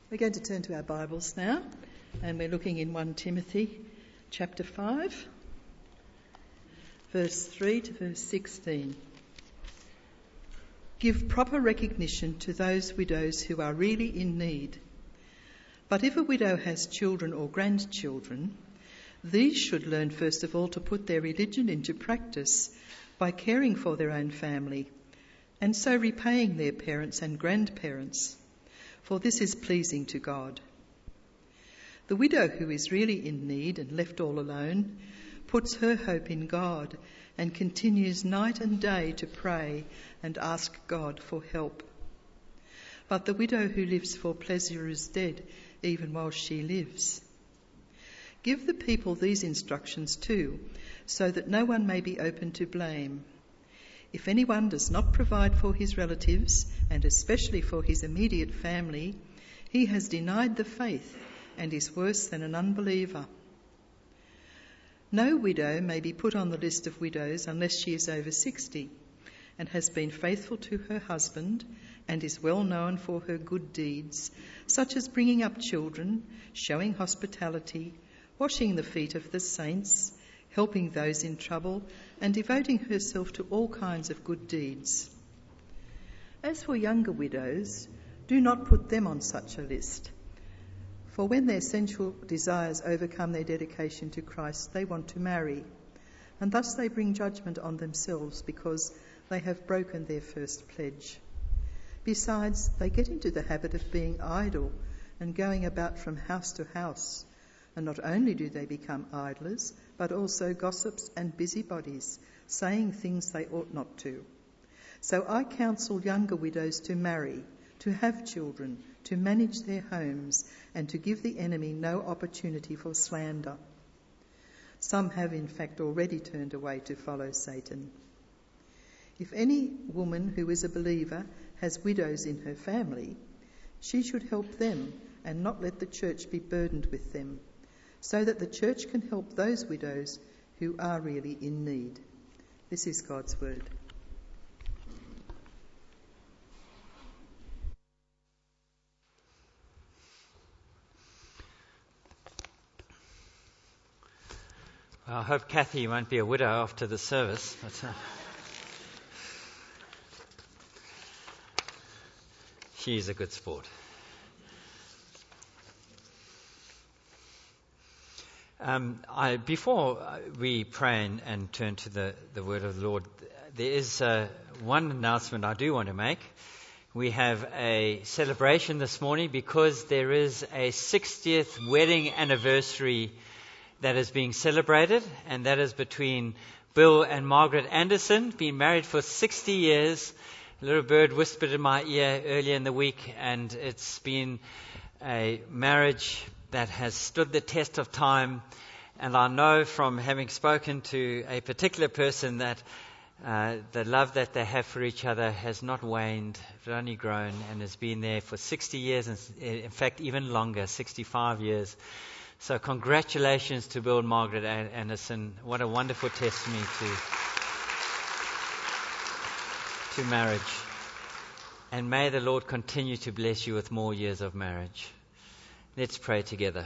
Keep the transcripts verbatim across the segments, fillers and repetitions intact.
We're going to turn to our Bibles now, and we're looking in First Timothy chapter five, verse three to verse sixteen. Give proper recognition to those widows who are really in need. But if a widow has children or grandchildren, these should learn first of all to put their religion into practice by caring for their own family, and so repaying their parents and grandparents, for this is pleasing to God. The widow who is really in need and left all alone puts her hope in God and continues night and day to pray and ask God for help. But the widow who lives for pleasure is dead even while she lives. Give the people these instructions too, so that no one may be open to blame. If anyone does not provide for his relatives, and especially for his immediate family, he has denied the faith and is worse than an unbeliever. No widow may be put on the list of widows unless she is over sixty and has been faithful to her husband and is well known for her good deeds, such as bringing up children, showing hospitality, washing the feet of the saints, helping those in trouble, and devoting herself to all kinds of good deeds. As for younger widows, do not put them on such a list, for when their sensual desires overcome their dedication to Christ, they want to marry, and thus they bring judgment on themselves because they have broken their first pledge. Besides, they get into the habit of being idle and going about from house to house, and not only do they become idlers, but also gossips and busybodies, saying things they ought not to. So I counsel younger widows to marry, to have children, to manage their homes, and to give the enemy no opportunity for slander. Some have in fact already turned away to follow Satan. If any woman who is a believer has widows in her family, she should help them and not let the church be burdened with them, so that the church can help those widows who are really in need. This is God's word. Well, I hope Kathy won't be a widow after the service. But, uh, she's a good sport. Um, I, before we pray and, and turn to the, the word of the Lord, there is uh, one announcement I do want to make. We have a celebration this morning because there is a sixtieth wedding anniversary that is being celebrated, and that is between Bill and Margaret Anderson, been married for sixty years. A little bird whispered in my ear earlier in the week, and it's been a marriage that has stood the test of time. And I know from having spoken to a particular person that uh, the love that they have for each other has not waned, it's only grown, and has been there for sixty years, and in fact even longer, sixty-five years. So congratulations to Bill and Margaret Anderson. What a wonderful testimony to, to marriage. And may the Lord continue to bless you with more years of marriage. Let's pray together.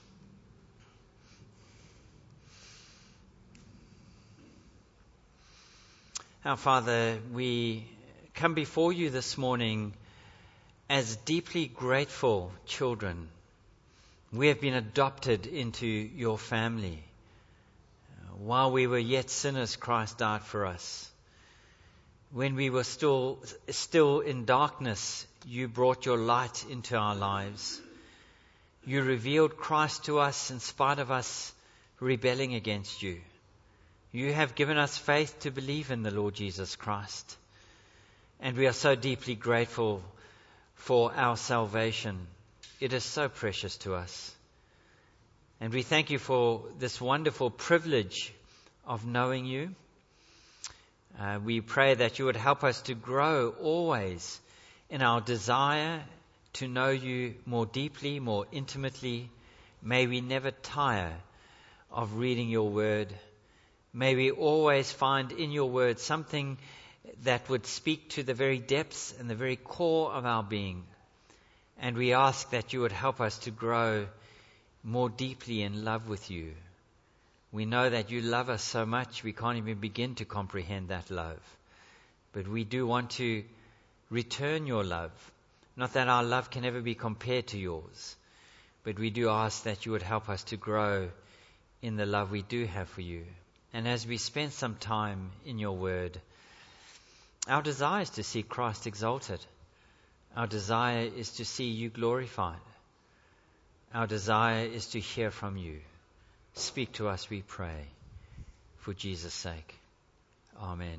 Our Father, we come before you this morning as deeply grateful children. We have been adopted into your family. While we were yet sinners, Christ died for us. When we were still, still in darkness, you brought your light into our lives. You revealed Christ to us in spite of us rebelling against you. You have given us faith to believe in the Lord Jesus Christ. And we are so deeply grateful for our salvation. It is so precious to us. And we thank you for this wonderful privilege of knowing you. Uh, we pray that you would help us to grow always in our desire to know you more deeply, more intimately. May we never tire of reading your word. May we always find in your word something that would speak to the very depths and the very core of our being. And we ask that you would help us to grow more deeply in love with you. We know that you love us so much we can't even begin to comprehend that love. But we do want to return your love. Not that our love can ever be compared to yours, but we do ask that you would help us to grow in the love we do have for you. And as we spend some time in your word, our desire is to see Christ exalted. Our desire is to see you glorified. Our desire is to hear from you. Speak to us, we pray, for Jesus' sake. Amen.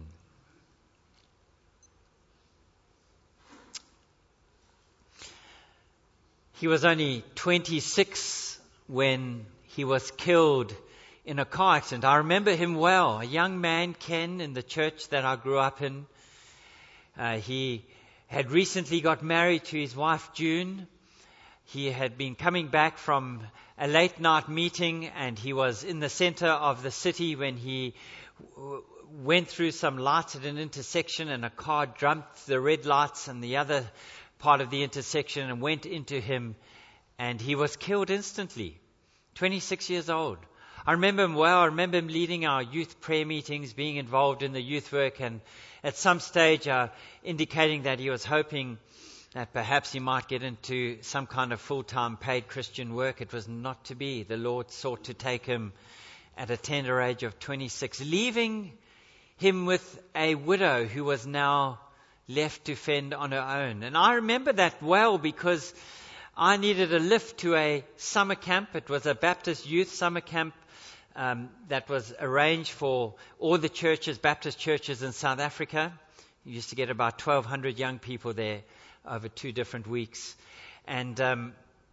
He was only twenty-six when he was killed in a car accident. I remember him well. A young man, Ken, in the church that I grew up in. Uh, he had recently got married to his wife, June. He had been coming back from a late night meeting, and he was in the center of the city when he w- went through some lights at an intersection, and a car jumped the red lights and the other part of the intersection and went into him, and he was killed instantly. twenty-six years old. I remember him well. I remember him leading our youth prayer meetings, being involved in the youth work, and at some stage uh, indicating that he was hoping that perhaps he might get into some kind of full-time paid Christian work. It was not to be. The Lord sought to take him at a tender age of twenty-six, leaving him with a widow who was now left to fend on her own. And I remember that well because I needed a lift to a summer camp. It was a Baptist youth summer camp um, that was arranged for all the churches, Baptist churches in South Africa. You used to get about twelve hundred young people there over two different weeks. And um,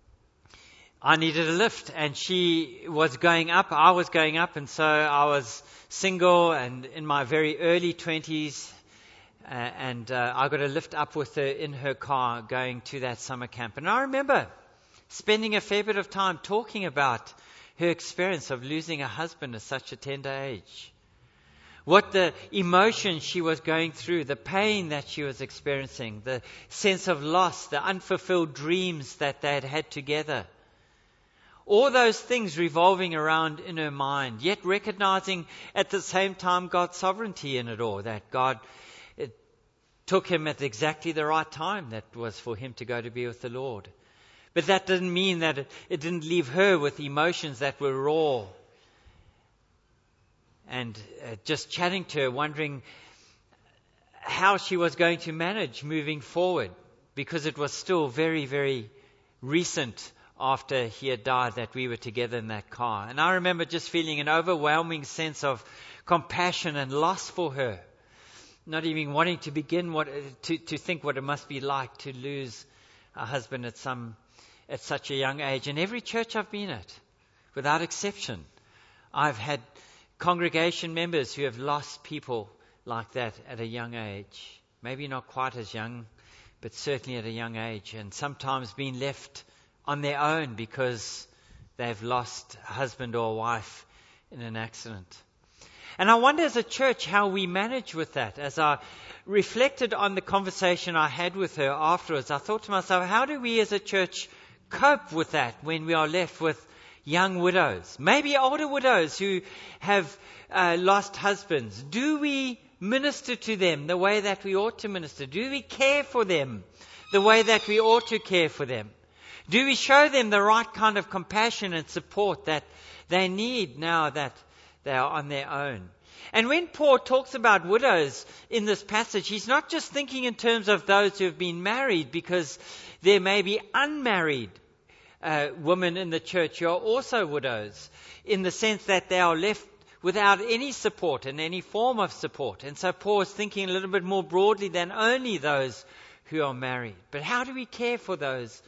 I needed a lift, and she was going up, I was going up, and so I was single and in my very early twenties. Uh, and uh, I got a lift up with her in her car going to that summer camp. And I remember spending a fair bit of time talking about her experience of losing a husband at such a tender age. What the emotion she was going through, the pain that she was experiencing, the sense of loss, the unfulfilled dreams that they had had together. All those things revolving around in her mind, yet recognizing at the same time God's sovereignty in it all, that God took him at exactly the right time that was for him to go to be with the Lord. But that didn't mean that it, it didn't leave her with emotions that were raw. And uh, just chatting to her, wondering how she was going to manage moving forward, because it was still very, very recent after he had died that we were together in that car. And I remember just feeling an overwhelming sense of compassion and loss for her. Not even wanting to begin what to, to think what it must be like to lose a husband at some at such a young age. And every church I've been at, without exception, I've had congregation members who have lost people like that at a young age. Maybe not quite as young, but certainly at a young age, and sometimes been left on their own because they've lost a husband or a wife in an accident. And I wonder as a church how we manage with that. As I reflected on the conversation I had with her afterwards, I thought to myself, how do we as a church cope with that when we are left with young widows, maybe older widows who have uh, lost husbands? Do we minister to them the way that we ought to minister? Do we care for them the way that we ought to care for them? Do we show them the right kind of compassion and support that they need now that they are on their own? And when Paul talks about widows in this passage, he's not just thinking in terms of those who have been married, because there may be unmarried uh, women in the church who are also widows, in the sense that they are left without any support and any form of support. And so Paul is thinking a little bit more broadly than only those who are married. But how do we care for those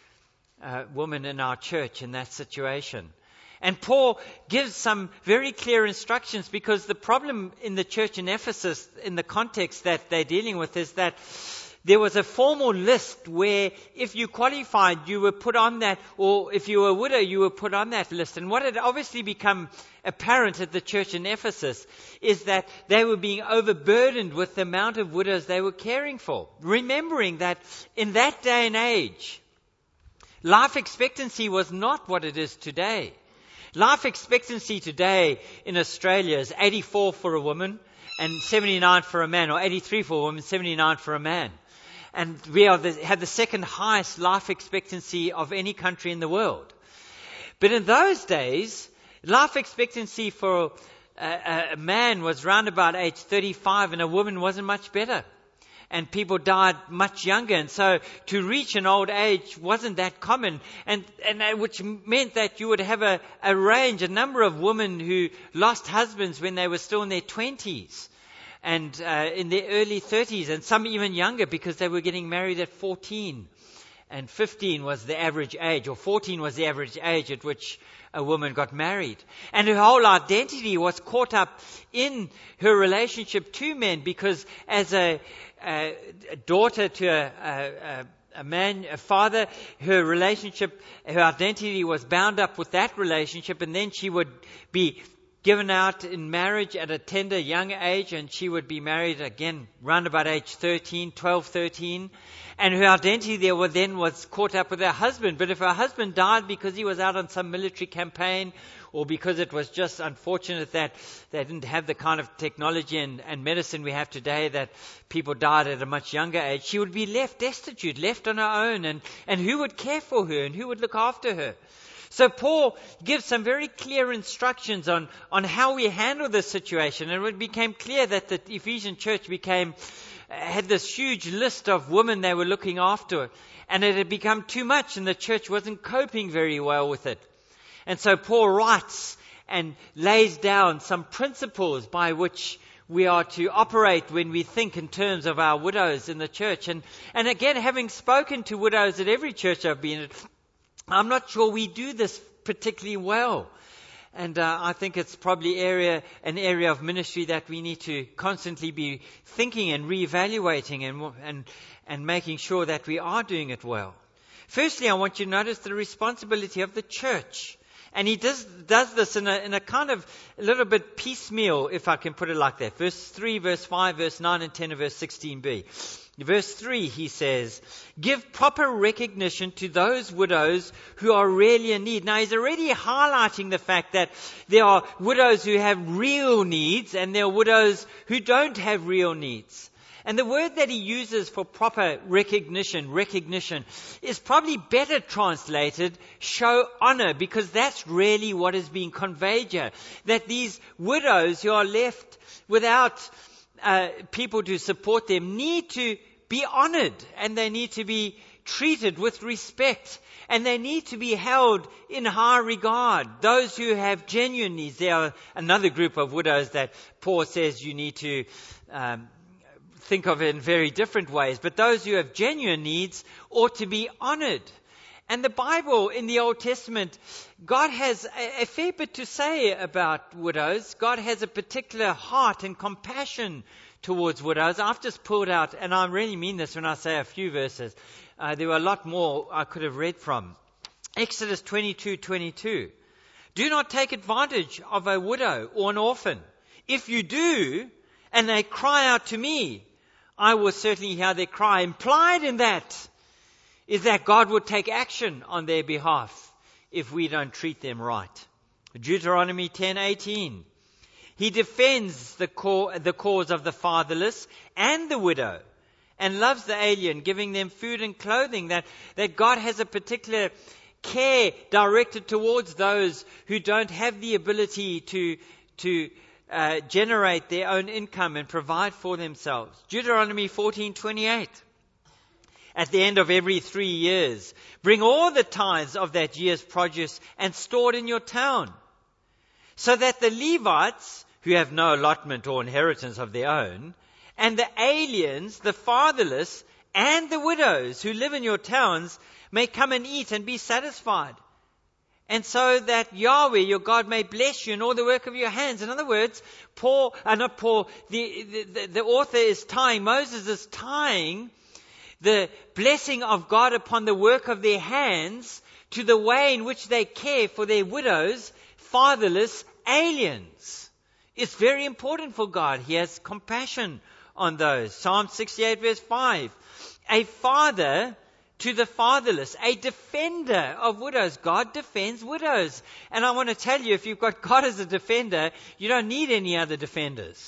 uh, women in our church in that situation? And Paul gives some very clear instructions, because the problem in the church in Ephesus, in the context that they're dealing with, is that there was a formal list where if you qualified, you were put on that, or if you were a widow, you were put on that list. And what had obviously become apparent at the church in Ephesus is that they were being overburdened with the amount of widows they were caring for. Remembering that in that day and age, life expectancy was not what it is today. Life expectancy today in Australia is eighty-four for a woman and seventy-nine for a man, or eighty-three for a woman, seventy-nine for a man. And we are the, have the second highest life expectancy of any country in the world. But in those days, life expectancy for a, a man was round about age thirty-five, and a woman wasn't much better. And people died much younger, and so to reach an old age wasn't that common, and, and uh, which meant that you would have a, a range, a number of women who lost husbands when they were still in their twenties and uh, in their early thirties, and some even younger because they were getting married at fourteen, and fifteen was the average age, or fourteen was the average age at which a woman got married. And her whole identity was caught up in her relationship to men, because as a, a, a daughter to a, a, a man, a father, her relationship, her identity was bound up with that relationship, and then she would be given out in marriage at a tender young age, and she would be married again round about age thirteen, twelve, thirteen. And her identity there was then was caught up with her husband. But if her husband died because he was out on some military campaign, or because it was just unfortunate that they didn't have the kind of technology and, and medicine we have today, that people died at a much younger age, she would be left destitute, left on her own. And, and who would care for her, and who would look after her? So Paul gives some very clear instructions on, on how we handle this situation. And it became clear that the Ephesian church became had this huge list of women they were looking after, and it had become too much, and the church wasn't coping very well with it. And so Paul writes and lays down some principles by which we are to operate when we think in terms of our widows in the church. And, and again, having spoken to widows at every church I've been at, I'm not sure we do this particularly well. And uh, I think it's probably area an area of ministry that we need to constantly be thinking and reevaluating and, and, and making sure that we are doing it well. Firstly, I want you to notice the responsibility of the church. And he does, does this in a, in a kind of a little bit piecemeal, if I can put it like that. Verse three, verse five, verse nine and ten, and verse sixteen b. Verse three, he says, give proper recognition to those widows who are really in need. Now, he's already highlighting the fact that there are widows who have real needs, and there are widows who don't have real needs. And the word that he uses for proper recognition, recognition, is probably better translated, show honor, because that's really what is being conveyed here. That these widows who are left without Uh, people to support them need to be honored, and they need to be treated with respect, and they need to be held in high regard. Those who have genuine needs, there are another group of widows that Paul says you need to um, think of in very different ways, but those who have genuine needs ought to be honored. And the Bible in the Old Testament, God has a, a fair bit to say about widows. God has a particular heart and compassion towards widows. I've just pulled out, and I really mean this when I say a few verses. Uh, there were a lot more I could have read from. Exodus twenty-two twenty-two. Do not take advantage of a widow or an orphan. If you do, and they cry out to me, I will certainly hear their cry. Implied in that is that God would take action on their behalf if we don't treat them right. Deuteronomy ten eighteen. He defends the, co- the cause of the fatherless and the widow, and loves the alien, giving them food and clothing. That, that God has a particular care directed towards those who don't have the ability to, to uh, generate their own income and provide for themselves. Deuteronomy fourteen twenty-eight. At the end of every three years, bring all the tithes of that year's produce and store it in your town, so that the Levites, who have no allotment or inheritance of their own, and the aliens, the fatherless, and the widows who live in your towns may come and eat and be satisfied. And so that Yahweh, your God, may bless you in all the work of your hands. In other words, Paul, uh, not Paul, the, the, the author is tying, Moses is tying the blessing of God upon the work of their hands to the way in which they care for their widows, fatherless, aliens. It's very important for God. He has compassion on those. Psalm sixty-eight verse five. A father to the fatherless, a defender of widows. God defends widows. And I want to tell you, if you've got God as a defender, you don't need any other defenders.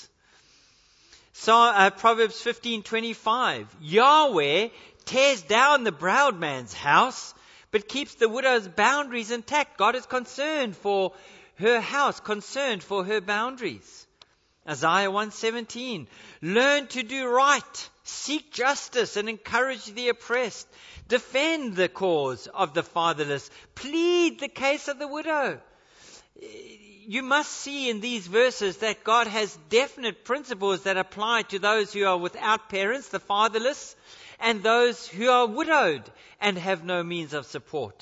So uh, Proverbs fifteen twenty-five, Yahweh tears down the proud man's house, but keeps the widow's boundaries intact. God is concerned for her house, concerned for her boundaries. Isaiah one seventeen, learn to do right, seek justice and encourage the oppressed, defend the cause of the fatherless, plead the case of the widow. You must see in these verses that God has definite principles that apply to those who are without parents, the fatherless, and those who are widowed and have no means of support.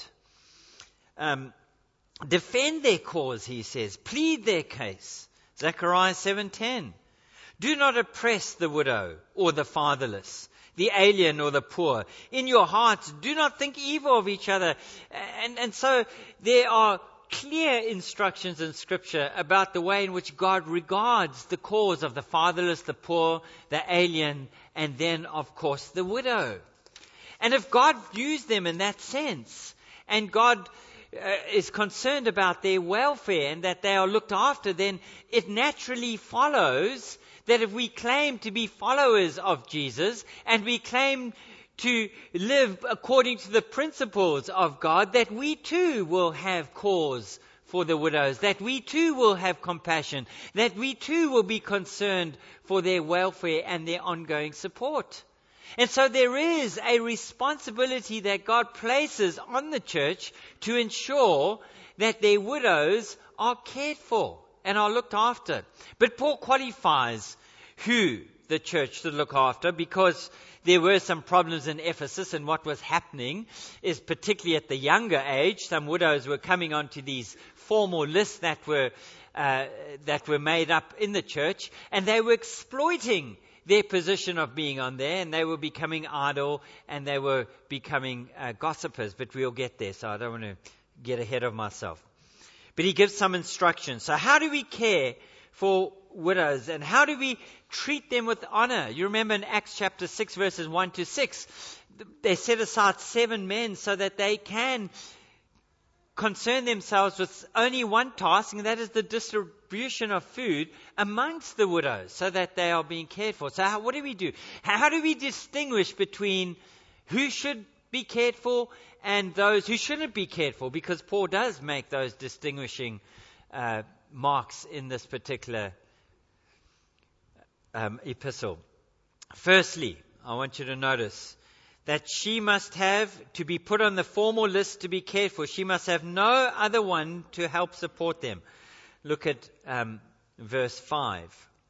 Um, defend their cause, he says, plead their case. Zechariah seven ten. Do not oppress the widow or the fatherless, the alien or the poor. In your hearts, do not think evil of each other. And, and so there are clear instructions in Scripture about the way in which God regards the cause of the fatherless, the poor, the alien, and then, of course, the widow. And if God views them in that sense, and God uh, is concerned about their welfare and that they are looked after, then it naturally follows that if we claim to be followers of Jesus and we claim to live according to the principles of God, that we too will have cause for the widows, that we too will have compassion, that we too will be concerned for their welfare and their ongoing support. And so there is a responsibility that God places on the church to ensure that their widows are cared for and are looked after. But Paul qualifies who the church should look after, because there were some problems in Ephesus, and what was happening is, particularly at the younger age, some widows were coming onto these formal lists that were uh, that were made up in the church, and they were exploiting their position of being on there, and they were becoming idle, and they were becoming uh, gossipers. But we'll get there, so I don't want to get ahead of myself. But he gives some instructions. So how do we care for widows, and how do we treat them with honor? You remember in Acts chapter six, verses one to six, they set aside seven men so that they can concern themselves with only one task, and that is the distribution of food amongst the widows, so that they are being cared for. So how, what do we do? How do we distinguish between who should be cared for and those who shouldn't be cared for? Because Paul does make those distinguishing uh, marks in this particular um, epistle. Firstly, I want you to notice that she must have, to be put on the formal list to be cared for, she must have no other one to help support them. Look at um, verse five.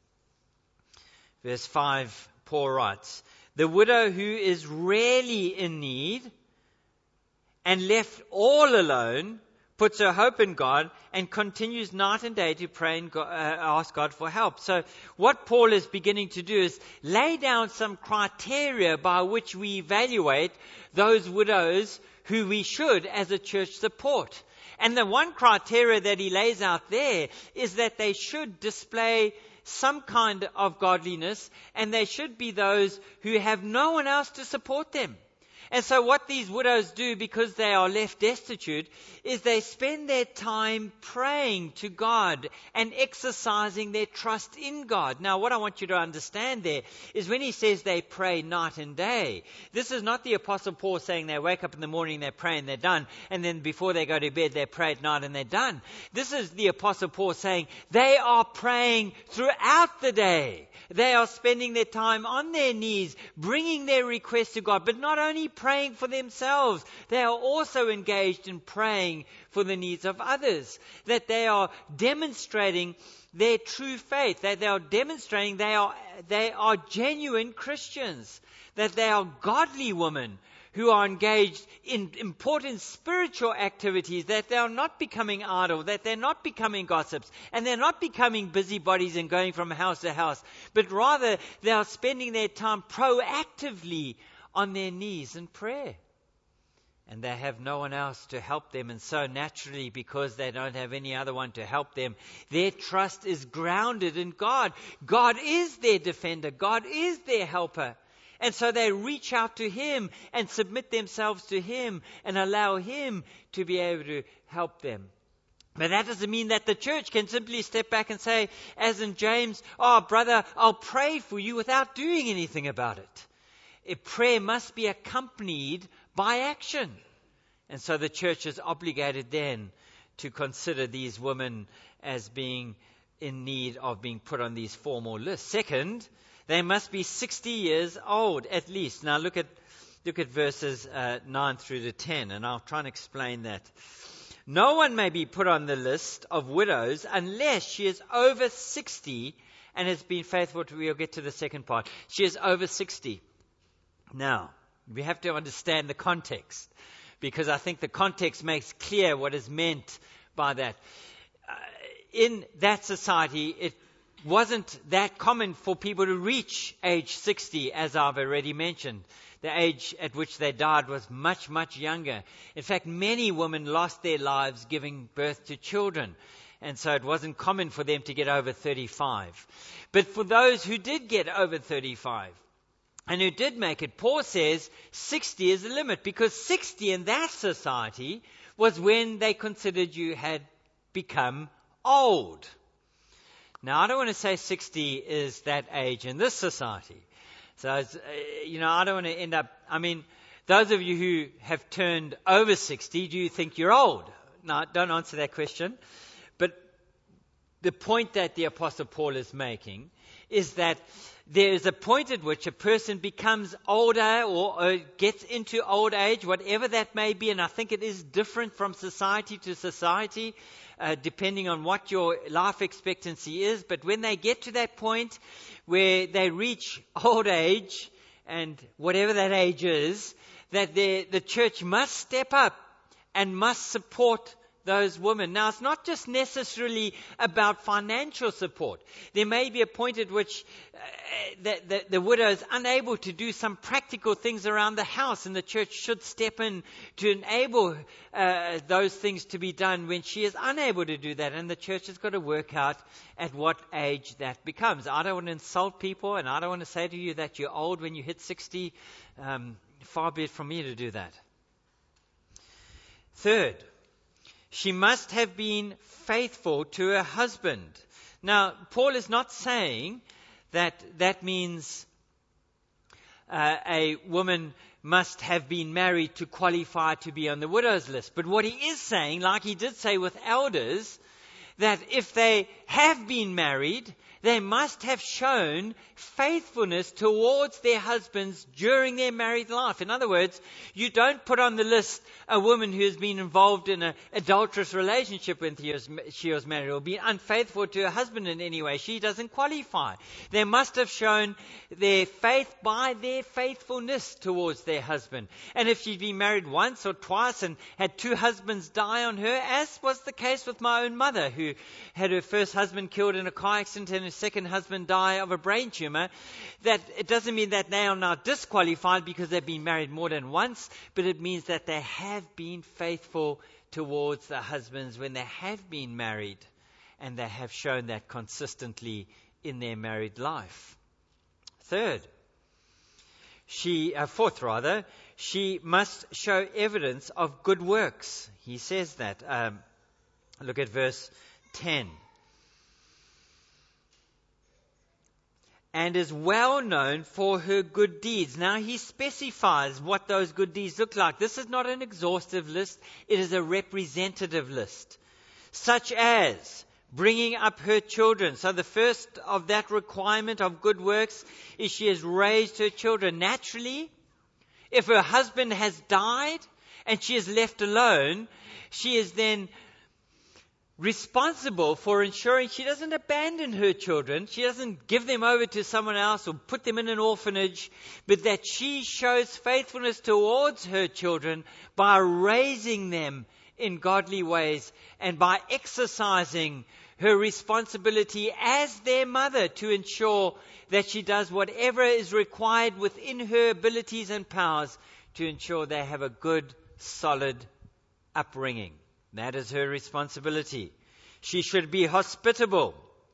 Verse five, Paul writes, the widow who is rarely in need and left all alone puts her hope in God and continues night and day to pray and go, uh, ask God for help. So what Paul is beginning to do is lay down some criteria by which we evaluate those widows who we should as a church support. And the one criteria that he lays out there is that they should display some kind of godliness, and they should be those who have no one else to support them. And so what these widows do, because they are left destitute, is they spend their time praying to God and exercising their trust in God. Now, what I want you to understand there is when he says they pray night and day, this is not the Apostle Paul saying they wake up in the morning, they pray and they're done, and then before they go to bed, they pray at night and they're done. This is the Apostle Paul saying they are praying throughout the day. They are spending their time on their knees, bringing their requests to God, but not only praying for themselves, they are also engaged in praying for the needs of others, that they are demonstrating their true faith, that they are demonstrating they are they are genuine Christians, that they are godly women who are engaged in important spiritual activities, that they are not becoming idle, that they're not becoming gossips, and they're not becoming busybodies and going from house to house, but rather they are spending their time proactively on their knees in prayer. And they have no one else to help them, and so naturally, because they don't have any other one to help them, their trust is grounded in God. God is their defender. God is their helper. And so they reach out to Him and submit themselves to Him and allow Him to be able to help them. But that doesn't mean that the church can simply step back and say, as in James, oh, brother, I'll pray for you without doing anything about it. A prayer must be accompanied by action. And so the church is obligated then to consider these women as being in need of being put on these formal lists. Second, they must be sixty years old at least. Now look at look at verses uh, nine through to ten, and I'll try and explain that. No one may be put on the list of widows unless she is over sixty and has been faithful to, we'll get to the second part. She is over sixty. Now, we have to understand the context, because I think the context makes clear what is meant by that. Uh, in that society, it wasn't that common for people to reach age sixty, as I've already mentioned. The age at which they died was much, much younger. In fact, many women lost their lives giving birth to children. And so it wasn't common for them to get over thirty-five. But for those who did get over thirty-five and who did make it, Paul says sixty is the limit, because sixty in that society was when they considered you had become old. Now, I don't want to say sixty is that age in this society. So, it's, uh, you know, I don't want to end up, I mean, those of you who have turned over sixty, do you think you're old? No, don't answer that question. But the point that the Apostle Paul is making is that there is a point at which a person becomes older or, or gets into old age, whatever that may be, and I think it is different from society to society, uh, depending on what your life expectancy is. But when they get to that point where they reach old age, and whatever that age is, that the church must step up and must support those women. Now, it's not just necessarily about financial support. There may be a point at which uh, the, the, the widow is unable to do some practical things around the house, and the church should step in to enable uh, those things to be done when she is unable to do that. And the church has got to work out at what age that becomes. I don't want to insult people, and I don't want to say to you that you're old when you hit sixty. Um, far be it from me to do that. Third, she must have been faithful to her husband. Now, Paul is not saying that that means uh, a woman must have been married to qualify to be on the widow's list. But what he is saying, like he did say with elders, that if they have been married, they must have shown faithfulness towards their husbands during their married life. In other words, you don't put on the list a woman who has been involved in an adulterous relationship when she was, she was married, or been unfaithful to her husband in any way. She doesn't qualify. They must have shown their faith by their faithfulness towards their husband. And if she'd been married once or twice and had two husbands die on her, as was the case with my own mother, who had her first husband killed in a car accident and her second husband die of a brain tumor, that it doesn't mean that they are now disqualified because they've been married more than once, but it means that they have been faithful towards their husbands when they have been married, and they have shown that consistently in their married life. Third, she, uh, fourth rather, she must show evidence of good works. He says that. Um, look at verse ten. And is well known for her good deeds. Now he specifies what those good deeds look like. This is not an exhaustive list. It is a representative list. Such as bringing up her children. So the first of that requirement of good works is she has raised her children. Naturally, if her husband has died and she is left alone, she is then responsible for ensuring she doesn't abandon her children, she doesn't give them over to someone else or put them in an orphanage, but that she shows faithfulness towards her children by raising them in godly ways and by exercising her responsibility as their mother to ensure that she does whatever is required within her abilities and powers to ensure they have a good, solid upbringing. That is her responsibility. She should be hospitable.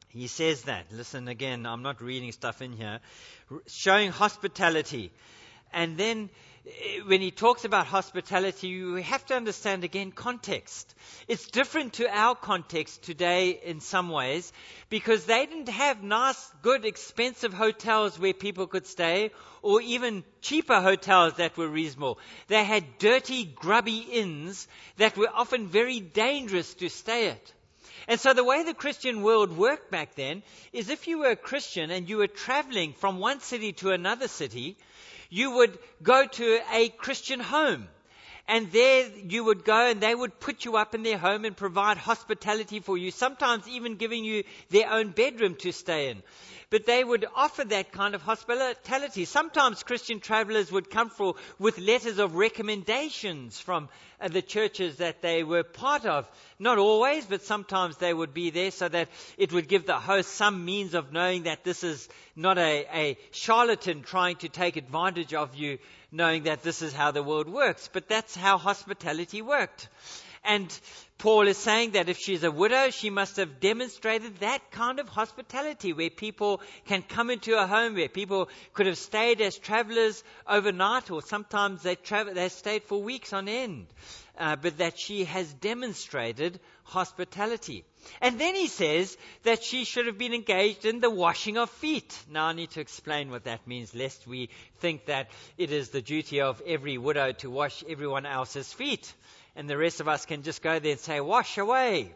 He says that. Listen again, I'm not reading stuff in here. Showing hospitality. And then when he talks about hospitality, you have to understand again context. It's different to our context today in some ways, because they didn't have nice, good, expensive hotels where people could stay, or even cheaper hotels that were reasonable. They had dirty, grubby inns that were often very dangerous to stay at. And so the way the Christian world worked back then is if you were a Christian and you were traveling from one city to another city, you would go to a Christian home. And there you would go and they would put you up in their home and provide hospitality for you, sometimes even giving you their own bedroom to stay in. But they would offer that kind of hospitality. Sometimes Christian travelers would come for, with letters of recommendations from uh, the churches that they were part of. Not always, but sometimes they would be there so that it would give the host some means of knowing that this is not a, a charlatan trying to take advantage of you, knowing that this is how the world works. But that's how hospitality worked. And Paul is saying that if she's a widow, she must have demonstrated that kind of hospitality where people can come into a home, where people could have stayed as travelers overnight, or sometimes they travel, they stayed for weeks on end. Uh, but that she has demonstrated hospitality. And then he says that she should have been engaged in the washing of feet. Now I need to explain what that means, lest we think that it is the duty of every widow to wash everyone else's feet. And the rest of us can just go there and say, wash away.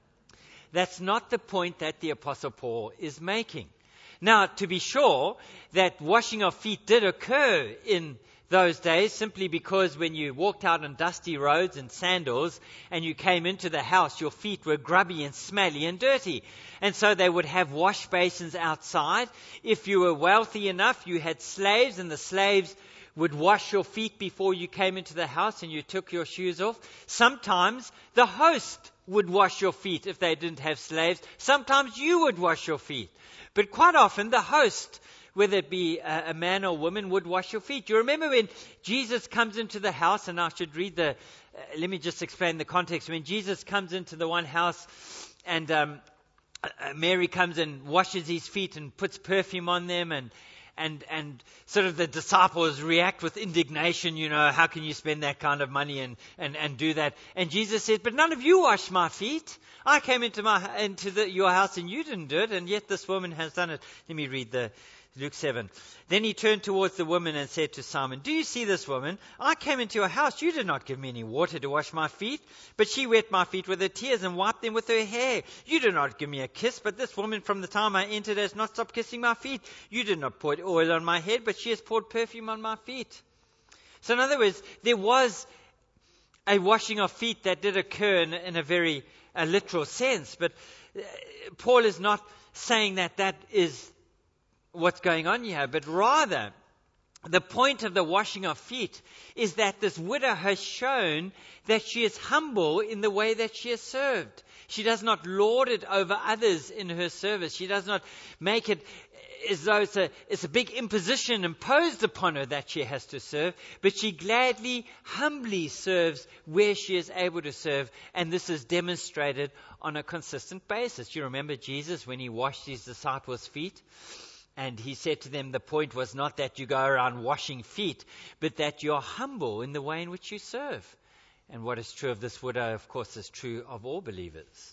That's not the point that the Apostle Paul is making. Now, to be sure, that washing of feet did occur in those days, simply because when you walked out on dusty roads in sandals and you came into the house, your feet were grubby and smelly and dirty. And so they would have wash basins outside. If you were wealthy enough, you had slaves, and the slaves would wash your feet before you came into the house and you took your shoes off. Sometimes the host would wash your feet if they didn't have slaves. Sometimes you would wash your feet. But quite often the host, whether it be a, a man or woman, would wash your feet. You remember when Jesus comes into the house, and I should read the, uh, let me just explain the context. When Jesus comes into the one house and um, uh, Mary comes and washes his feet and puts perfume on them, and And and sort of the disciples react with indignation, you know, how can you spend that kind of money and, and, and do that? And Jesus said, but none of you washed my feet. I came into my into the, your house and you didn't do it, and yet this woman has done it. Let me read the Luke seven. Then he turned towards the woman and said to Simon, do you see this woman? I came into your house. You did not give me any water to wash my feet, but she wet my feet with her tears and wiped them with her hair. You did not give me a kiss, but this woman from the time I entered has not stopped kissing my feet. You did not pour oil on my head, but she has poured perfume on my feet. So in other words, there was a washing of feet that did occur in, in a very a literal sense, but uh, Paul is not saying that that is what's going on here, but rather the point of the washing of feet is that this widow has shown that she is humble in the way that she has served. She does not lord it over others in her service. She does not make it as though it's a, it's a big imposition imposed upon her that she has to serve, but she gladly, humbly serves where she is able to serve, and this is demonstrated on a consistent basis. You remember Jesus when he washed his disciples' feet? And he said to them, the point was not that you go around washing feet, but that you're humble in the way in which you serve. And what is true of this widow, of course, is true of all believers.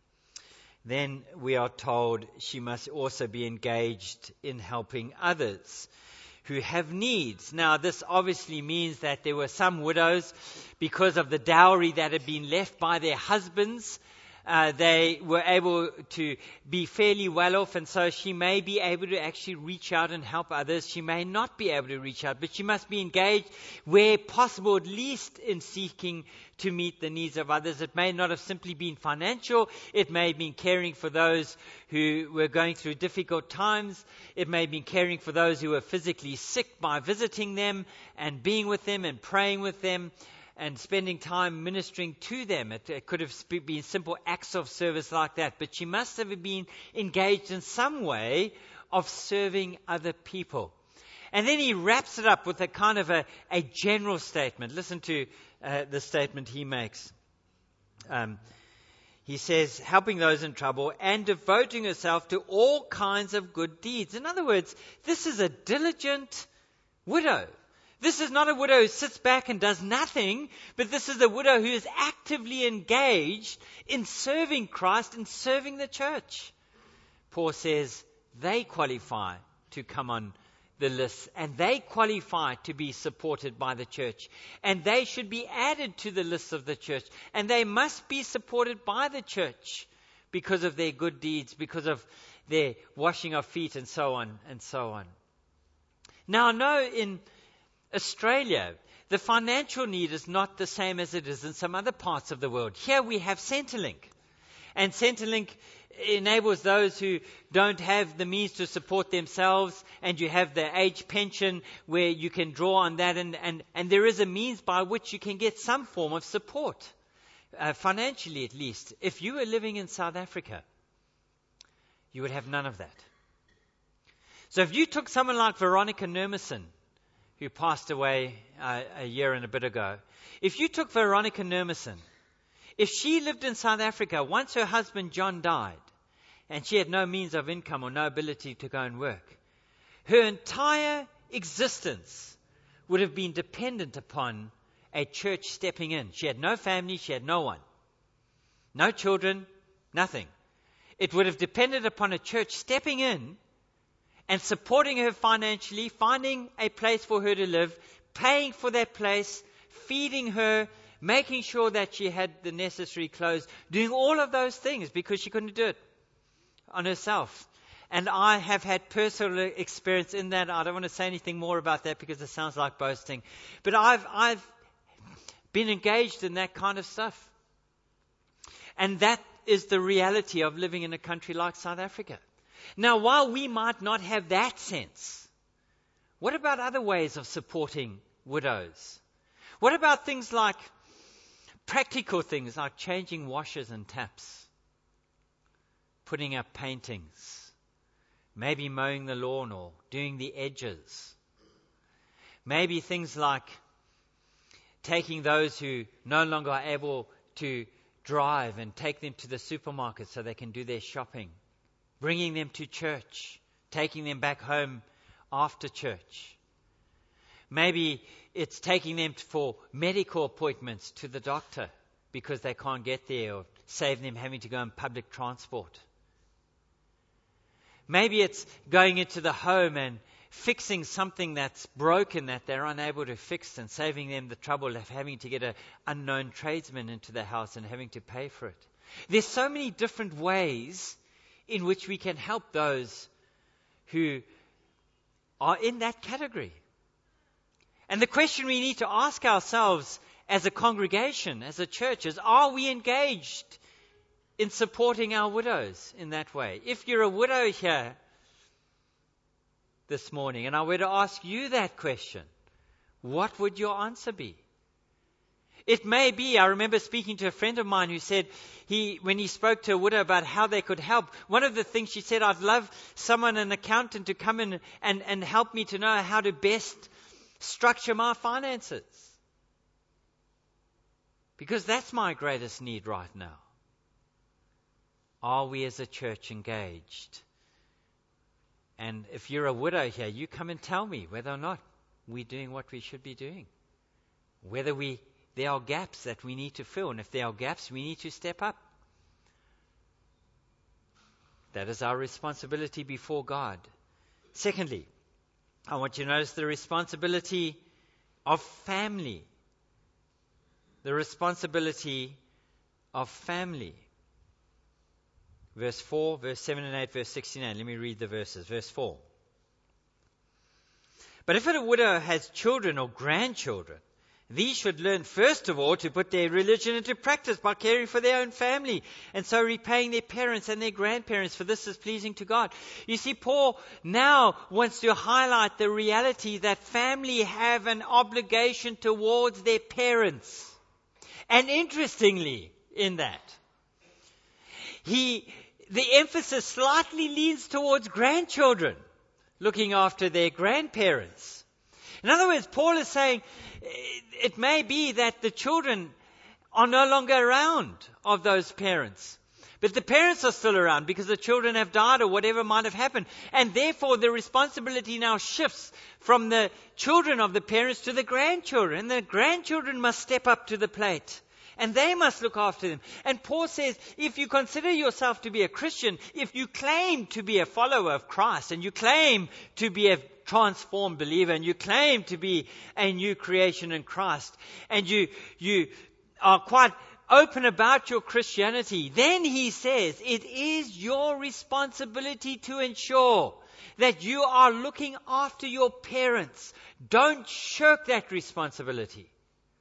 Then we are told she must also be engaged in helping others who have needs. Now, this obviously means that there were some widows, because of the dowry that had been left by their husbands, Uh, they were able to be fairly well off, and so she may be able to actually reach out and help others. She may not be able to reach out, but she must be engaged where possible, at least in seeking to meet the needs of others. It may not have simply been financial. It may have been caring for those who were going through difficult times. It may have been caring for those who were physically sick by visiting them and being with them and praying with them and spending time ministering to them. It, it could have been simple acts of service like that, but she must have been engaged in some way of serving other people. And then he wraps it up with a kind of a, a general statement. Listen to uh, the statement he makes. Um, he says, helping those in trouble and devoting herself to all kinds of good deeds. In other words, this is a diligent widow. This is not a widow who sits back and does nothing, but this is a widow who is actively engaged in serving Christ and serving the church. Paul says they qualify to come on the list, and they qualify to be supported by the church, and they should be added to the list of the church, and they must be supported by the church because of their good deeds, because of their washing of feet, and so on and so on. Now, I know in Australia, the financial need is not the same as it is in some other parts of the world. Here we have Centrelink, and Centrelink enables those who don't have the means to support themselves, and you have the age pension where you can draw on that, and, and, and there is a means by which you can get some form of support, uh, financially at least. If you were living in South Africa, you would have none of that. So if you took someone like Veronica Nurmison, who passed away uh, a year and a bit ago, if you took Veronica Nurmison, if she lived in South Africa, once her husband John died, and she had no means of income or no ability to go and work, her entire existence would have been dependent upon a church stepping in. She had no family, she had no one. No children, nothing. It would have depended upon a church stepping in and supporting her financially, finding a place for her to live, paying for that place, feeding her, making sure that she had the necessary clothes, doing all of those things because she couldn't do it on herself. And I have had personal experience in that. I don't want to say anything more about that because it sounds like boasting. But I've I've been engaged in that kind of stuff. And that is the reality of living in a country like South Africa. Now, while we might not have that sense, what about other ways of supporting widows? What about things like practical things like changing washers and taps, putting up paintings, maybe mowing the lawn or doing the edges. Maybe things like taking those who no longer are able to drive and take them to the supermarket so they can do their shopping, bringing them to church, taking them back home after church. Maybe it's taking them for medical appointments to the doctor because they can't get there, or save them having to go on public transport. Maybe it's going into the home and fixing something that's broken that they're unable to fix, and saving them the trouble of having to get an unknown tradesman into the house and having to pay for it. There's so many different ways in which we can help those who are in that category. And the question we need to ask ourselves as a congregation, as a church, is, are we engaged in supporting our widows in that way? If you're a widow here this morning, and I were to ask you that question, what would your answer be? It may be, I remember speaking to a friend of mine who said, he, when he spoke to a widow about how they could help, one of the things she said, I'd love someone, an accountant, to come in and, and help me to know how to best structure my finances. Because that's my greatest need right now. Are we as a church engaged? And if you're a widow here, you come and tell me whether or not we're doing what we should be doing. Whether we there are gaps that we need to fill, and if there are gaps, we need to step up. That is our responsibility before God. Secondly, I want you to notice the responsibility of family. The responsibility of family. Verse four, verse seven and eight, verse sixty-nine. Let me read the verses. Verse four. But if a widow has children or grandchildren, these should learn first of all to put their religion into practice by caring for their own family, and so repaying their parents and their grandparents, for this is pleasing to God. You see, Paul now wants to highlight the reality that family have an obligation towards their parents. And interestingly, in that, he the emphasis slightly leans towards grandchildren looking after their grandparents. In other words, Paul is saying it may be that the children are no longer around of those parents, But the parents are still around because the children have died or whatever might have happened. And therefore the responsibility now shifts from the children of the parents to the grandchildren. And the grandchildren must step up to the plate. And they must look after them. And Paul says, if you consider yourself to be a Christian, if you claim to be a follower of Christ, and you claim to be a transformed believer, and you claim to be a new creation in Christ, and you, you are quite open about your Christianity, then he says it is your responsibility to ensure that you are looking after your parents. Don't shirk that responsibility.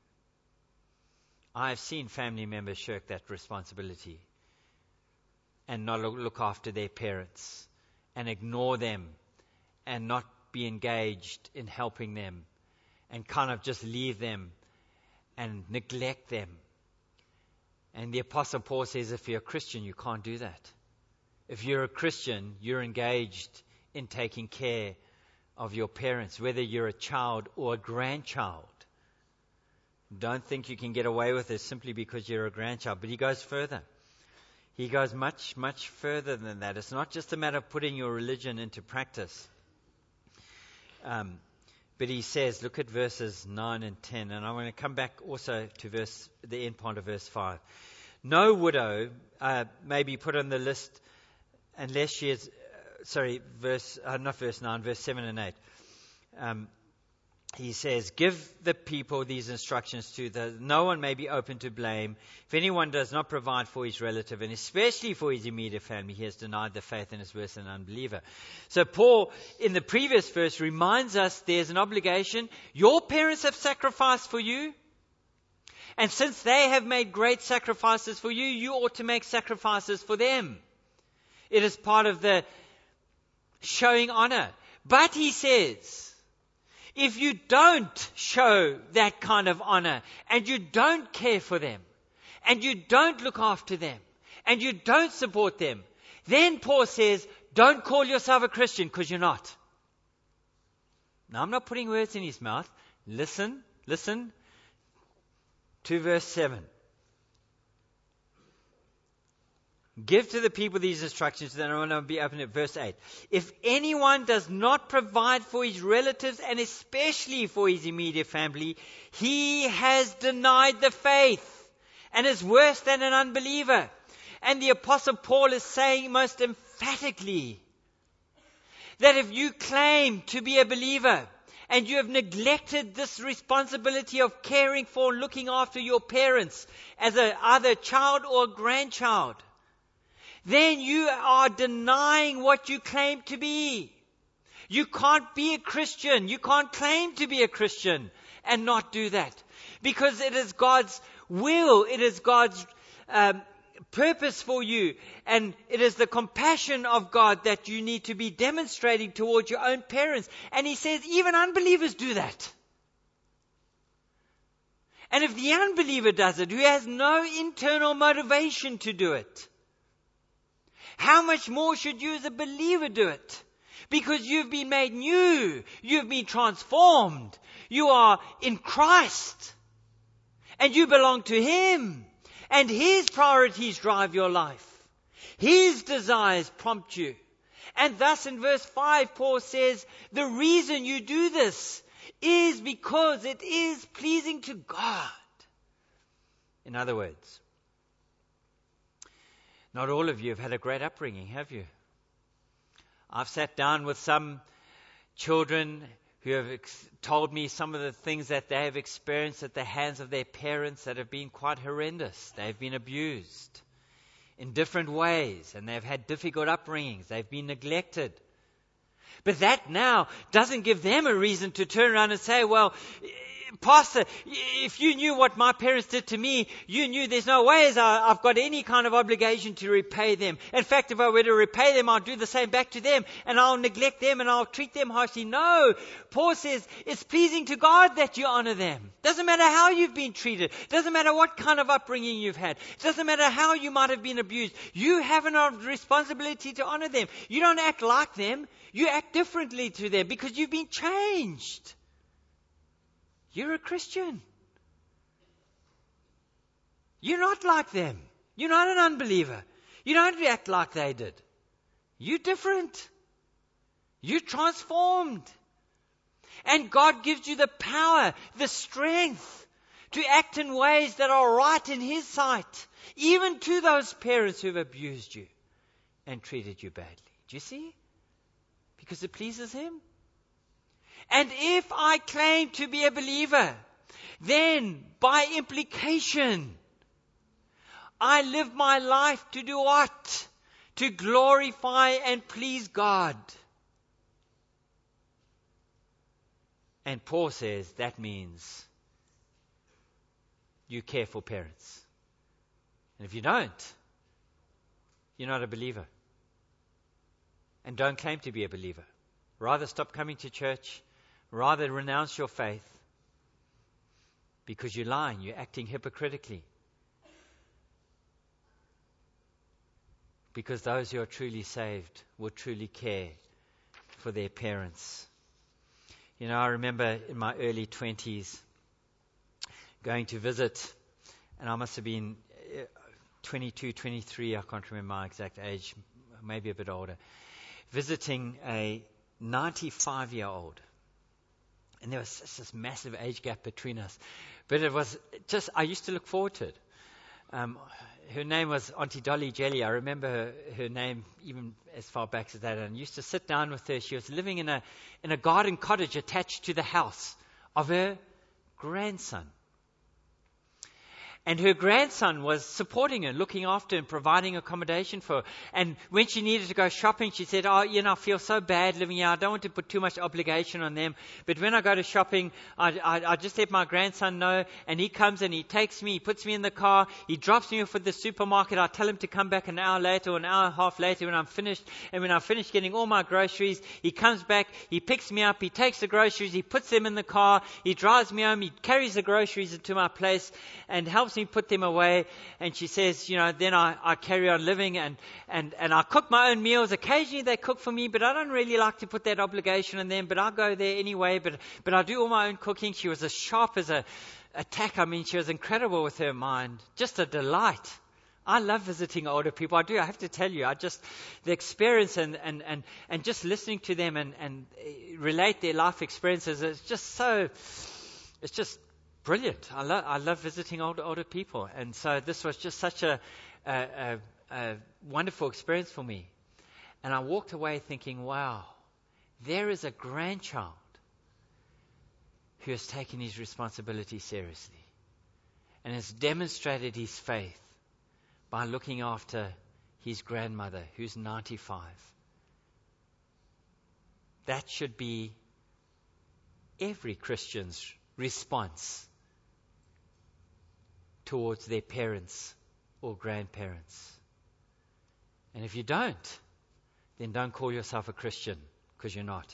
I've seen family members shirk that responsibility and not look after their parents and ignore them and not be engaged in helping them and kind of just leave them and neglect them. And the Apostle Paul says if you're a Christian, you can't do that. If you're a Christian, you're engaged in taking care of your parents, whether you're a child or a grandchild. Don't think you can get away with it simply because you're a grandchild. But he goes further. He goes much, much further than that. It's not just a matter of putting your religion into practice. Um, but he says, look at verses nine and ten. And I'm going to come back also to verse the end part of verse five. No widow uh, may be put on the list unless she is, uh, sorry, verse uh, not verse nine, verse seven and eight. Um, He says, give the people these instructions to the, no one may be open to blame. If anyone does not provide for his relative, and especially for his immediate family, he has denied the faith and is worse than an unbeliever. So Paul, in the previous verse, reminds us there's an obligation. Your parents have sacrificed for you. And since they have made great sacrifices for you, you ought to make sacrifices for them. It is part of the showing honor. But he says, if you don't show that kind of honor, and you don't care for them, and you don't look after them, and you don't support them, then Paul says, don't call yourself a Christian, because you're not. Now, I'm not putting words in his mouth. Listen, listen to verse seven. Give to the people these instructions, then I want to be open at verse eight. If anyone does not provide for his relatives and especially for his immediate family, he has denied the faith and is worse than an unbeliever. And the Apostle Paul is saying most emphatically that if you claim to be a believer and you have neglected this responsibility of caring for, looking after your parents as a, either a child or a grandchild, then you are denying what you claim to be. You can't be a Christian. You can't claim to be a Christian and not do that. Because it is God's will. It is God's um, purpose for you. And it is the compassion of God that you need to be demonstrating towards your own parents. And he says even unbelievers do that. And if the unbeliever does it, who has no internal motivation to do it, how much more should you as a believer do it? Because you've been made new. You've been transformed. You are in Christ. And you belong to Him. And His priorities drive your life. His desires prompt you. And thus in verse five, Paul says, the reason you do this is because it is pleasing to God. In other words, not all of you have had a great upbringing, have you? I've sat down with some children who have ex- told me some of the things that they have experienced at the hands of their parents that have been quite horrendous. They've been abused in different ways, and they've had difficult upbringings. They've been neglected. But that now doesn't give them a reason to turn around and say, well, Pastor, if you knew what my parents did to me, you knew there's no ways I've got any kind of obligation to repay them. In fact, if I were to repay them, I'll do the same back to them, and I'll neglect them, and I'll treat them harshly. No, Paul says it's pleasing to God that you honor them. Doesn't matter how you've been treated. Doesn't matter what kind of upbringing you've had. Doesn't matter how you might have been abused. You have a responsibility to honor them. You don't act like them. You act differently to them because you've been changed. You're a Christian. You're not like them. You're not an unbeliever. You don't react like they did. You're different. You're transformed. And God gives you the power, the strength to act in ways that are right in His sight, even to those parents who have abused you and treated you badly. Do you see? Because it pleases Him. And if I claim to be a believer, then by implication, I live my life to do what? To glorify and please God. And Paul says that means you care for parents. And if you don't, you're not a believer. And don't claim to be a believer. Rather stop coming to church. Rather renounce your faith. Because you're lying. You're acting hypocritically. Because those who are truly saved will truly care for their parents. You know, I remember in my early twenties going to visit, and I must have been twenty-two, twenty-three, I can't remember my exact age, maybe a bit older, visiting a ninety-five-year-old. And there was such this massive age gap between us. But it was just, I used to look forward to it. Um, her name was Auntie Dolly Jelly. I remember her, her name even as far back as that. And I used to sit down with her. She was living in a in a garden cottage attached to the house of her grandson. And her grandson was supporting her, looking after her and providing accommodation for her. And when she needed to go shopping, she said, oh, you know, I feel so bad living here. I don't want to put too much obligation on them. But when I go to shopping, I, I, I just let my grandson know. And he comes and he takes me, he puts me in the car. He drops me off at the supermarket. I tell him to come back an hour later or an hour and a half later when I'm finished. And when I'm finished getting all my groceries, he comes back, he picks me up, he takes the groceries, he puts them in the car. He drives me home, he carries the groceries into my place and helps me put them away. And she says, you know, then I, I carry on living and, and, and I cook my own meals. Occasionally they cook for me, but I don't really like to put that obligation on them, but I'll go there anyway. But, but I do all my own cooking. She was as sharp as a, a tack. I mean, she was incredible with her mind. Just a delight. I love visiting older people. I do. I have to tell you, I just, the experience and, and, and, and just listening to them and, and relate their life experiences, it's just so, it's just brilliant. I love I love visiting older older people, and so this was just such a, a, a, a wonderful experience for me. And I walked away thinking, wow, there is a grandchild who has taken his responsibility seriously and has demonstrated his faith by looking after his grandmother, who's ninety-five. That should be every Christian's response towards their parents or grandparents. And if you don't, then don't call yourself a Christian, because you're not.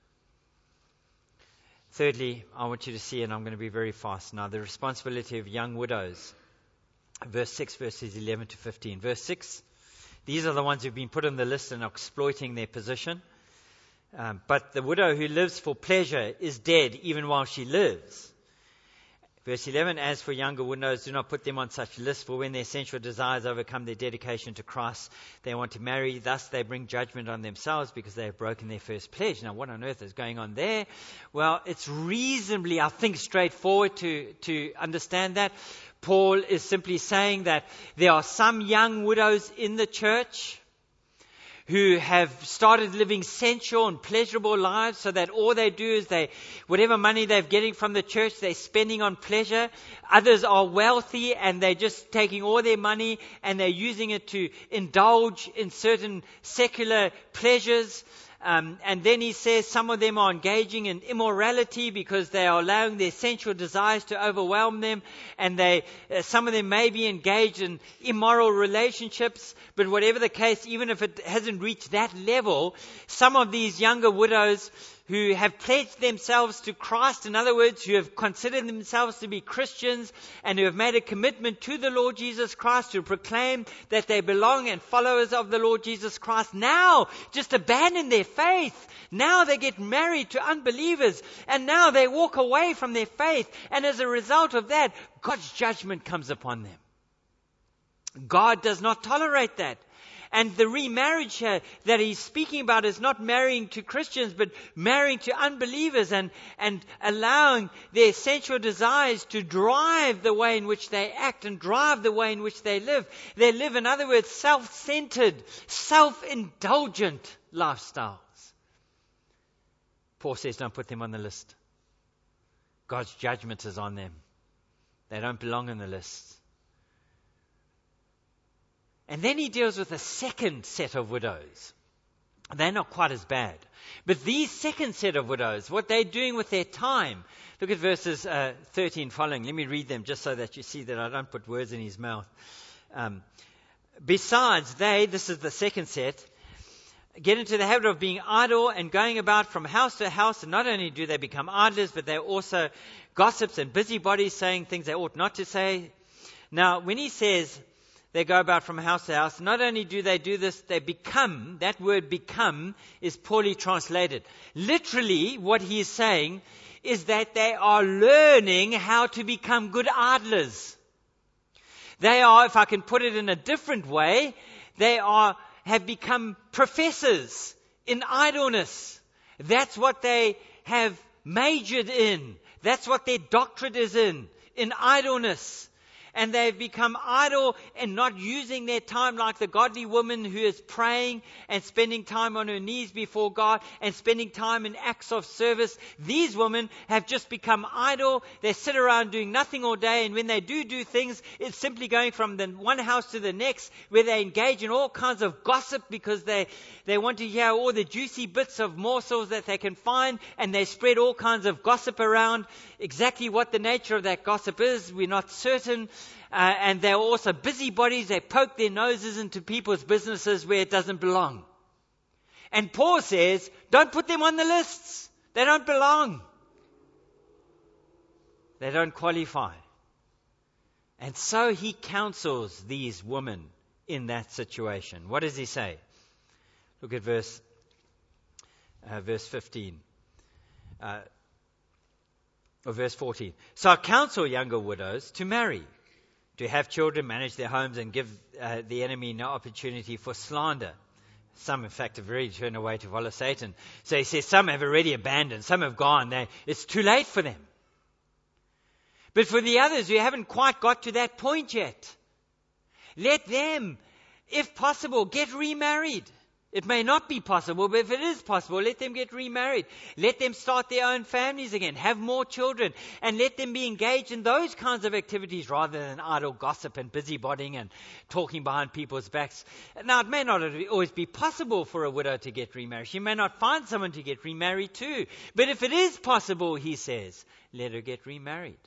Thirdly, I want you to see, and I'm going to be very fast now, the responsibility of young widows. Verse six, verses eleven to fifteen. Verse six, these are the ones who've been put on the list and are exploiting their position. Um, but the widow who lives for pleasure is dead even while she lives. Verse eleven, as for younger widows, do not put them on such lists, for when their sensual desires overcome their dedication to Christ, they want to marry. Thus they bring judgment on themselves because they have broken their first pledge. Now, what on earth is going on there? Well, it's reasonably, I think, straightforward to, to understand that. Paul is simply saying that there are some young widows in the church who have started living sensual and pleasurable lives, so that all they do is they, whatever money they're getting from the church, they're spending on pleasure. Others are wealthy and they're just taking all their money and they're using it to indulge in certain secular pleasures. Um, and then he says some of them are engaging in immorality because they are allowing their sensual desires to overwhelm them, and they, uh, some of them may be engaged in immoral relationships. But whatever the case, even if it hasn't reached that level, some of these younger widows who have pledged themselves to Christ, in other words, who have considered themselves to be Christians and who have made a commitment to the Lord Jesus Christ, to proclaim that they belong and followers of the Lord Jesus Christ, now just abandon their faith. Now they get married to unbelievers, and now they walk away from their faith, and as a result of that, God's judgment comes upon them. God does not tolerate that. And the remarriage here that he's speaking about is not marrying to Christians, but marrying to unbelievers and, and allowing their sensual desires to drive the way in which they act and drive the way in which they live. They live, in other words, self-centered, self-indulgent lifestyles. Paul says, don't put them on the list. God's judgment is on them. They don't belong on the list. And then he deals with a second set of widows. They're not quite as bad. But these second set of widows, what they're doing with their time. Look at verses uh, thirteen following. Let me read them just so that you see that I don't put words in his mouth. Um, Besides, they, this is the second set, get into the habit of being idle and going about from house to house. And not only do they become idlers, but they're also gossips and busybodies, saying things they ought not to say. Now, when he says they go about from house to house, not only do they do this, they become, that word become is poorly translated. Literally, what he is saying is that they are learning how to become good idlers. They are, if I can put it in a different way, they are have become professors in idleness. That's what they have majored in. That's what their doctorate is in, in idleness. And they've become idle and not using their time like the godly woman who is praying and spending time on her knees before God and spending time in acts of service. These women have just become idle. They sit around doing nothing all day. And when they do do things, it's simply going from the one house to the next, where they engage in all kinds of gossip because they, they want to hear all the juicy bits of morsels that they can find. And they spread all kinds of gossip around. Exactly what the nature of that gossip is, we're not certain. Uh, and they're also busybodies. They poke their noses into people's businesses where it doesn't belong. And Paul says, don't put them on the lists. They don't belong. They don't qualify. And so he counsels these women in that situation. What does he say? Look at verse, uh, verse fifteen. Uh, or verse fourteen. So I counsel younger widows to marry, to have children, manage their homes, and give uh, the enemy no opportunity for slander. Some, in fact, have already turned away to follow Satan. So he says some have already abandoned, some have gone. They, it's too late for them. But for the others who haven't quite got to that point yet, let them, if possible, get remarried. It may not be possible, but if it is possible, let them get remarried. Let them start their own families again, have more children, and let them be engaged in those kinds of activities rather than idle gossip and busybodying and talking behind people's backs. Now, it may not always be possible for a widow to get remarried. She may not find someone to get remarried to. But if it is possible, he says, let her get remarried.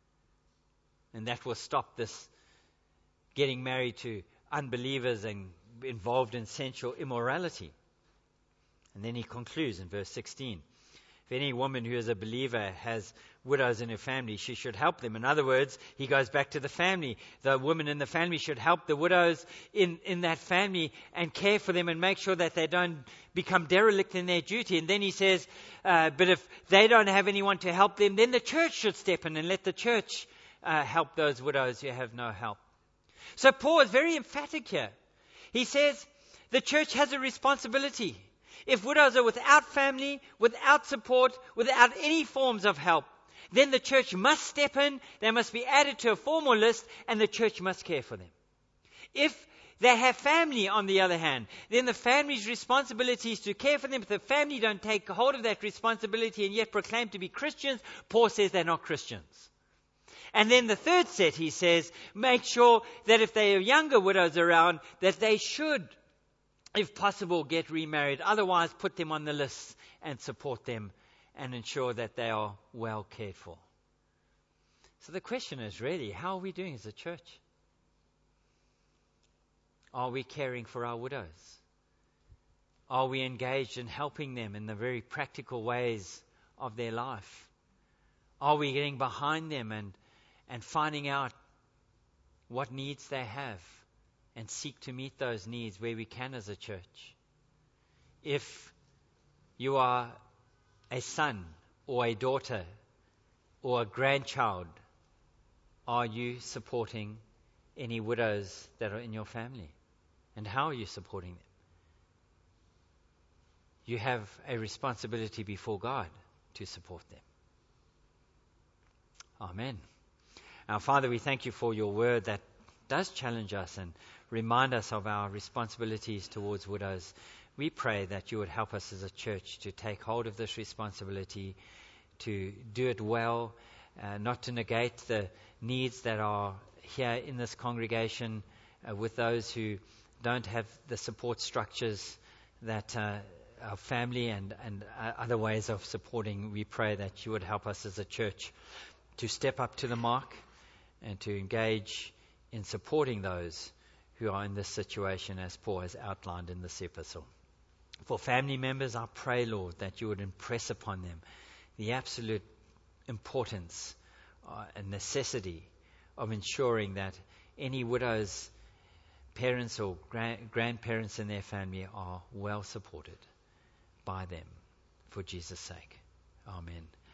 And that will stop this getting married to unbelievers and involved in sensual immorality. And then he concludes in verse sixteen. If any woman who is a believer has widows in her family, she should help them. In other words, he goes back to the family. The women in the family should help the widows in, in that family and care for them and make sure that they don't become derelict in their duty. And then he says, uh, but if they don't have anyone to help them, then the church should step in and let the church uh, help those widows who have no help. So Paul is very emphatic here. He says the church has a responsibility. If widows are without family, without support, without any forms of help, then the church must step in, they must be added to a formal list, and the church must care for them. If they have family, on the other hand, then the family's responsibility is to care for them. If the family don't take hold of that responsibility and yet proclaim to be Christians, Paul says they're not Christians. And then the third set, he says, make sure that if they have younger widows around, that they should, if possible, get remarried. Otherwise, put them on the list and support them and ensure that they are well cared for. So the question is really, how are we doing as a church? Are we caring for our widows? Are we engaged in helping them in the very practical ways of their life? Are we getting behind them and and finding out what needs they have and seek to meet those needs where we can as a church? If you are a son or a daughter or a grandchild, are you supporting any widows that are in your family? And how are you supporting them? You have a responsibility before God to support them. Amen. Our Father, we thank you for your word that does challenge us and remind us of our responsibilities towards widows. We pray that you would help us as a church to take hold of this responsibility, to do it well, uh, not to negate the needs that are here in this congregation uh, with those who don't have the support structures that uh, our family and, and uh, other ways of supporting. We pray that you would help us as a church to step up to the mark and to engage in supporting those who are in this situation, as Paul has outlined in this epistle. For family members, I pray, Lord, that you would impress upon them the absolute importance uh, and necessity of ensuring that any widows, parents or grand- grandparents in their family are well supported by them, for Jesus' sake. Amen.